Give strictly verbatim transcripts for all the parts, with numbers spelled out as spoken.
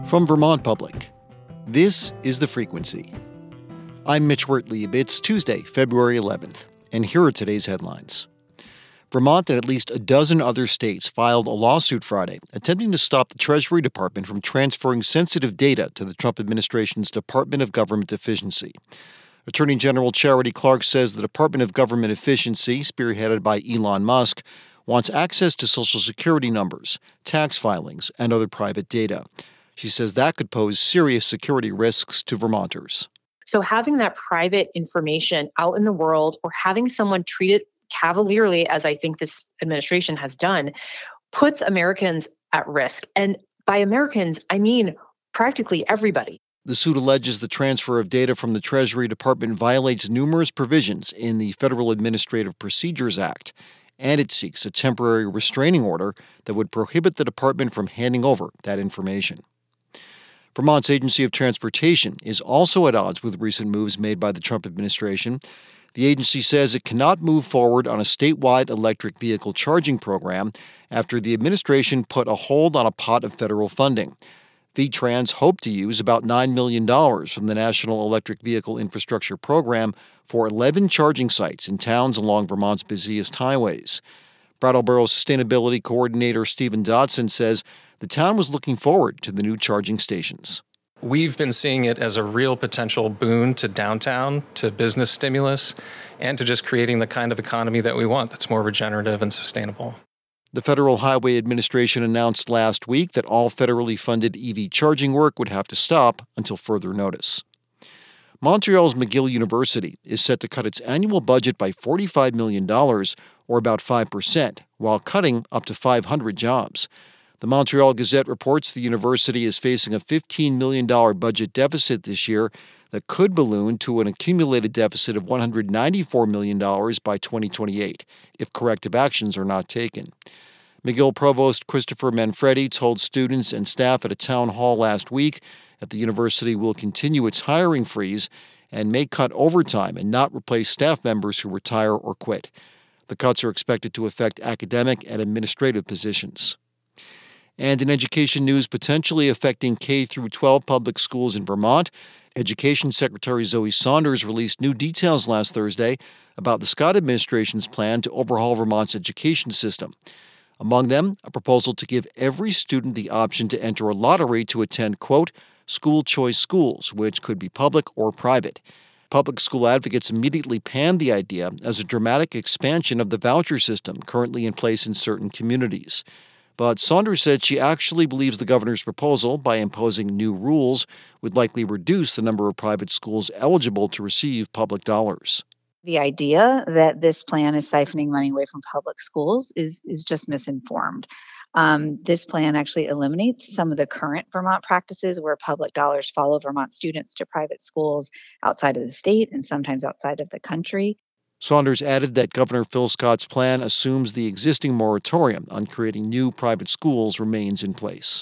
From Vermont Public, this is The Frequency. I'm Mitch Wertlieb. It's Tuesday, February eleventh, and here are today's headlines. Vermont and at least a dozen other states filed a lawsuit Friday attempting to stop the Treasury Department from transferring sensitive data to the Trump administration's Department of Government Efficiency. Attorney General Charity Clark says the Department of Government Efficiency, spearheaded by Elon Musk, wants access to Social Security numbers, tax filings, and other private data. She says that could pose serious security risks to Vermonters. So having that private information out in the world or having someone treat it cavalierly, as I think this administration has done, puts Americans at risk. And by Americans, I mean practically everybody. The suit alleges the transfer of data from the Treasury Department violates numerous provisions in the Federal Administrative Procedures Act, and it seeks a temporary restraining order that would prohibit the department from handing over that information. Vermont's Agency of Transportation is also at odds with recent moves made by the Trump administration. The agency says it cannot move forward on a statewide electric vehicle charging program after the administration put a hold on a pot of federal funding. V TRANS hoped to use about nine million dollars from the National Electric Vehicle Infrastructure Program for eleven charging sites in towns along Vermont's busiest highways. Brattleboro Sustainability Coordinator Stephen Dodson says the town was looking forward to the new charging stations. We've been seeing it as a real potential boon to downtown, to business stimulus, and to just creating the kind of economy that we want that's more regenerative and sustainable. The Federal Highway Administration announced last week that all federally funded E V charging work would have to stop until further notice. Montreal's McGill University is set to cut its annual budget by forty-five million dollars, or about five percent, while cutting up to five hundred jobs. The Montreal Gazette reports the university is facing a fifteen million dollars budget deficit this year that could balloon to an accumulated deficit of one hundred ninety-four million dollars by twenty twenty-eight, if corrective actions are not taken. McGill Provost Christopher Manfredi told students and staff at a town hall last week that the university will continue its hiring freeze and may cut overtime and not replace staff members who retire or quit. The cuts are expected to affect academic and administrative positions. And in education news potentially affecting K through twelve public schools in Vermont, Education Secretary Zoe Saunders released new details last Thursday about the Scott administration's plan to overhaul Vermont's education system. Among them, a proposal to give every student the option to enter a lottery to attend, quote, school choice schools, which could be public or private. Public school advocates immediately panned the idea as a dramatic expansion of the voucher system currently in place in certain communities. But Saunders said she actually believes the governor's proposal, by imposing new rules, would likely reduce the number of private schools eligible to receive public dollars. The idea that this plan is siphoning money away from public schools is, is just misinformed. Um, this plan actually eliminates some of the current Vermont practices where public dollars follow Vermont students to private schools outside of the state and sometimes outside of the country. Saunders added that Governor Phil Scott's plan assumes the existing moratorium on creating new private schools remains in place.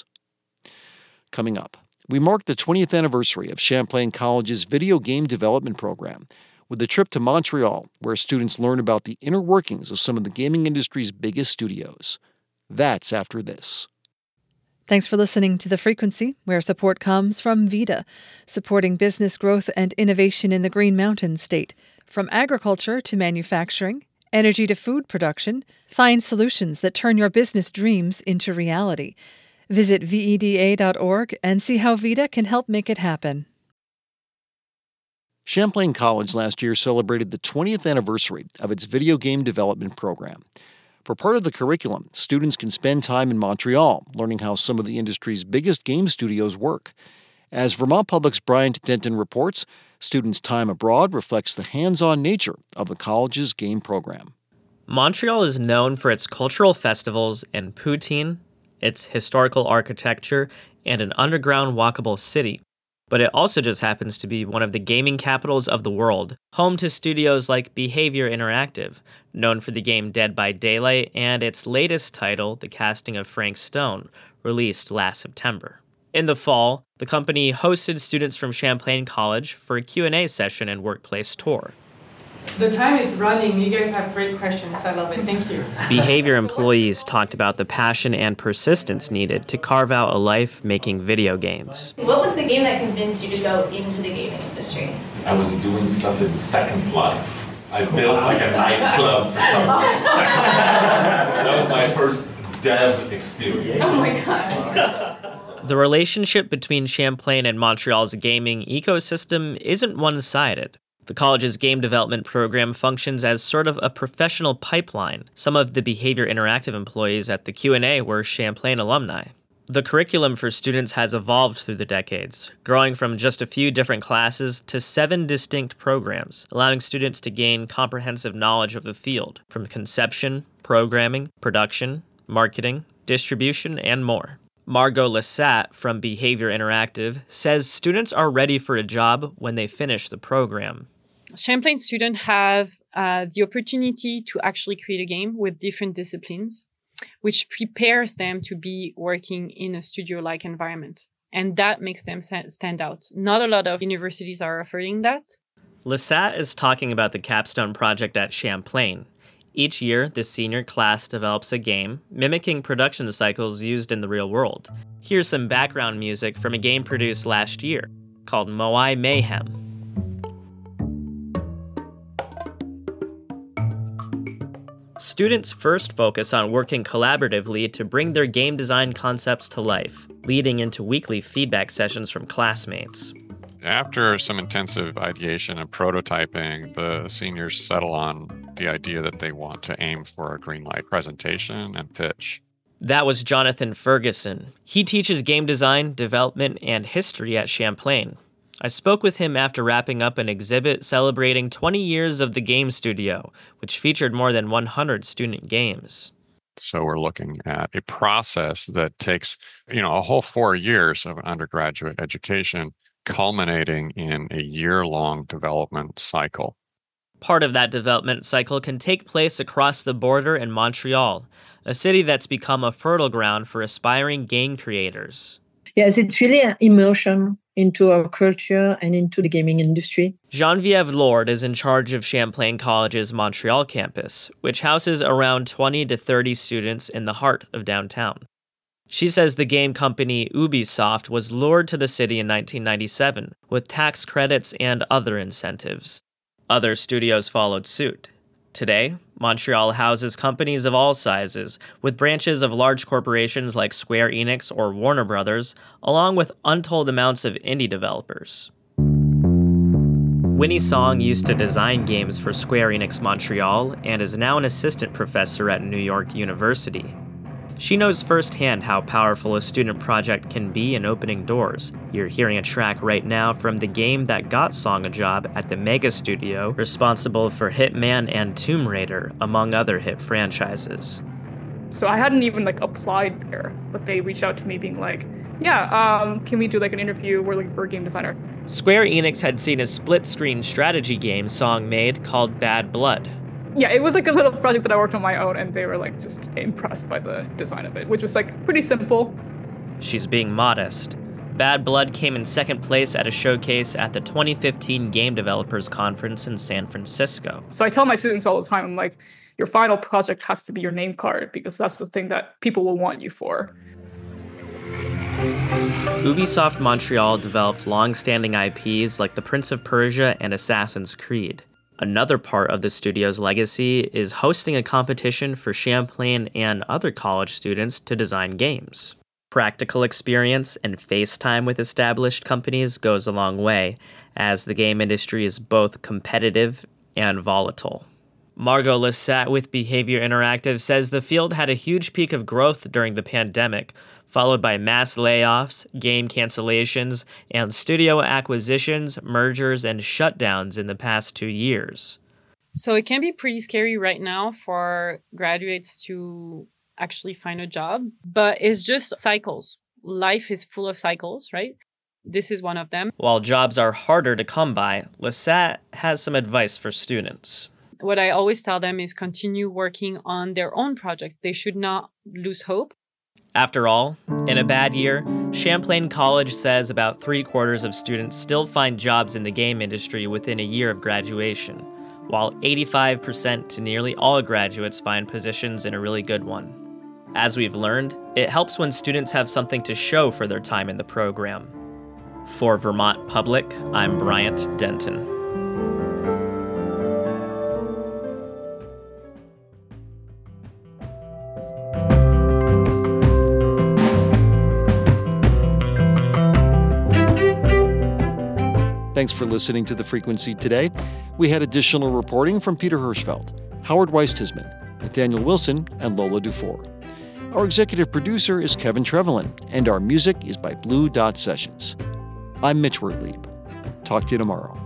Coming up, we mark the twentieth anniversary of Champlain College's video game development program with a trip to Montreal, where students learn about the inner workings of some of the gaming industry's biggest studios. That's after this. Thanks for listening to The Frequency, where support comes from VIDA, supporting business growth and innovation in the Green Mountain State. From agriculture to manufacturing, energy to food production, find solutions that turn your business dreams into reality. Visit V E D A dot org and see how VIDA can help make it happen. Champlain College last year celebrated the twentieth anniversary of its video game development program. For part of the curriculum, students can spend time in Montreal, learning how some of the industry's biggest game studios work. As Vermont Public's Bryant Denton reports, students' time abroad reflects the hands-on nature of the college's game program. Montreal is known for its cultural festivals and poutine, its historical architecture, and an underground walkable city. But it also just happens to be one of the gaming capitals of the world, home to studios like Behavior Interactive, known for the game Dead by Daylight, and its latest title, The Casting of Frank Stone, released last September. In the fall, the company hosted students from Champlain College for a Q and A session and workplace tour. The time is running. You guys have great questions. I love it. Thank you. Behavior employees talked about the passion and persistence needed to carve out a life making video games. What was the game that convinced you to go into the gaming industry? I was doing stuff in Second Life. I built like a nightclub for someone. That was my first dev experience. Oh my gosh. The relationship between Champlain and Montreal's gaming ecosystem isn't one-sided. The college's game development program functions as sort of a professional pipeline. Some of the Behavior Interactive employees at the Q and A were Champlain alumni. The curriculum for students has evolved through the decades, growing from just a few different classes to seven distinct programs, allowing students to gain comprehensive knowledge of the field, from conception, programming, production, marketing, distribution, and more. Margot Lessat from Behavior Interactive says students are ready for a job when they finish the program. Champlain students have uh, the opportunity to actually create a game with different disciplines, which prepares them to be working in a studio-like environment. And that makes them stand out. Not a lot of universities are offering that. Lessat is talking about the capstone project at Champlain. Each year, the senior class develops a game, mimicking production cycles used in the real world. Here's some background music from a game produced last year, called Moai Mayhem. Students first focus on working collaboratively to bring their game design concepts to life, leading into weekly feedback sessions from classmates. After some intensive ideation and prototyping, the seniors settle on the idea that they want to aim for a green light presentation and pitch. That was Jonathan Ferguson. He teaches game design, development, and history at Champlain. I spoke with him after wrapping up an exhibit celebrating twenty years of the game studio, which featured more than one hundred student games. So we're looking at a process that takes, you know, a whole four years of undergraduate education, culminating in a year-long development cycle. Part of that development cycle can take place across the border in Montreal, a city that's become a fertile ground for aspiring game creators. Yes, it's really an immersion into our culture and into the gaming industry. Geneviève Lord is in charge of Champlain College's Montreal campus, which houses around twenty to thirty students in the heart of downtown. She says the game company Ubisoft was lured to the city in nineteen ninety-seven with tax credits and other incentives. Other studios followed suit. Today, Montreal houses companies of all sizes, with branches of large corporations like Square Enix or Warner Brothers, along with untold amounts of indie developers. Winnie Song used to design games for Square Enix Montreal and is now an assistant professor at New York University. She knows firsthand how powerful a student project can be in opening doors. You're hearing a track right now from the game that got Song a job at the Mega Studio, responsible for Hitman and Tomb Raider, among other hit franchises. So I hadn't even like applied there, but they reached out to me being like, yeah, um, can we do like an interview? We're looking for a game designer. Square Enix had seen a split-screen strategy game Song made called Bad Blood. Yeah, it was like a little project that I worked on my own, and they were like just impressed by the design of it, which was like pretty simple. She's being modest. Bad Blood came in second place at a showcase at the twenty fifteen Game Developers Conference in San Francisco. So I tell my students all the time, I'm like, your final project has to be your name card, because that's the thing that people will want you for. Ubisoft Montreal developed long-standing I Ps like The Prince of Persia and Assassin's Creed. Another part of the studio's legacy is hosting a competition for Champlain and other college students to design games. Practical experience and face time with established companies goes a long way, as the game industry is both competitive and volatile. Margot Lessat with Behavior Interactive says the field had a huge peak of growth during the pandemic, followed by mass layoffs, game cancellations, and studio acquisitions, mergers, and shutdowns in the past two years. So it can be pretty scary right now for graduates to actually find a job, but it's just cycles. Life is full of cycles, right? This is one of them. While jobs are harder to come by, Lessat has some advice for students. What I always tell them is continue working on their own project. They should not lose hope. After all, in a bad year, Champlain College says about three quarters of students still find jobs in the game industry within a year of graduation, while eighty-five percent to nearly all graduates find positions in a really good one. As we've learned, it helps when students have something to show for their time in the program. For Vermont Public, I'm Bryant Denton. Thanks for listening to The Frequency today. We had additional reporting from Peter Hirschfeld, Howard Weistisman, Nathaniel Wilson, and Lola Dufour. Our executive producer is Kevin Trevelyan, and our music is by Blue Dot Sessions. I'm Mitch Wertlieb. Talk to you tomorrow.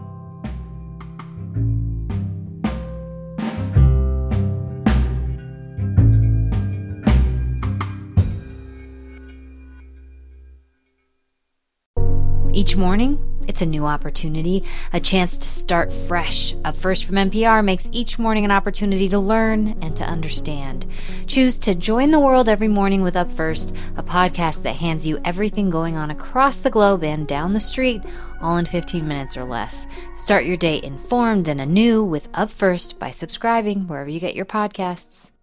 Each morning, it's a new opportunity, a chance to start fresh. Up First from N P R makes each morning an opportunity to learn and to understand. Choose to join the world every morning with Up First, a podcast that hands you everything going on across the globe and down the street, all in fifteen minutes or less. Start your day informed and anew with Up First by subscribing wherever you get your podcasts.